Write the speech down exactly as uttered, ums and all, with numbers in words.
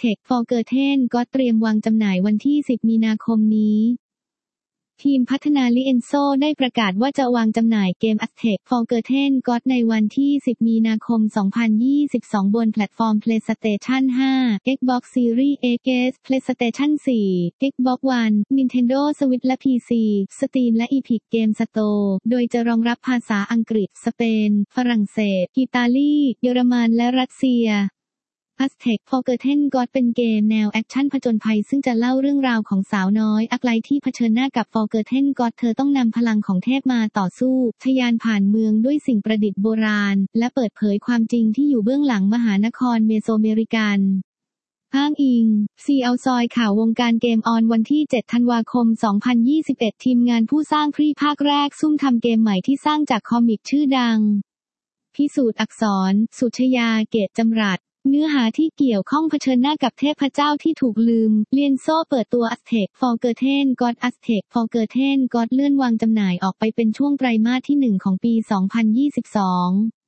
Aztec Forgotten God เตรียมวางจำหน่ายวันที่สิบมีนาคมนี้ทีมพัฒนา Lienzo ได้ประกาศว่าจะวางจำหน่ายเกม Aztec Forgotten God ในวันที่สิบมีนาคมสองพันยี่สิบสองบนแพลตฟอร์ม PlayStation ห้า Xbox Series X PlayStation สี่ Xbox One Nintendo Switch และ พี ซี Steam และ Epic Game Store โดยจะรองรับภาษาอังกฤษสเปนฝรั่งเศสอิตาลีเยอรมันและรัสเซียAztec Forgotten God เป็นเกมแนวแอคชั่นผจญภัยซึ่งจะเล่าเรื่องราวของสาวน้อยอักไลที่เผชิญหน้ากับ Forgotten God เธอต้องนำพลังของเทพมาต่อสู้ทะยานผ่านเมืองด้วยสิ่งประดิษฐ์โบราณและเปิดเผยความจริงที่อยู่เบื้องหลังมหานครเมโสอเมริกันอ้างอิง ซี เอาซอยข่าววงการเกมออนวันที่เจ็ดธันวาคมสองพันยี่สิบเอ็ดทีมงานผู้สร้างพรีภาคแรกซุ่มทำเกมใหม่ที่สร้างจากคอมิกชื่อดังพิสูจน์อักษรสุชยาเกตจำรัดเนื้อหาที่เกี่ยวข้องเผชิญหน้ากับเทพเจ้าที่ถูกลืม Lienzo เปิดตัว Aztec Forgotten God Aztec Forgotten God เลื่อนวางจำหน่ายออกไปเป็นช่วงไตรมาสที่หนึ่งของปีสองพันยี่สิบสอง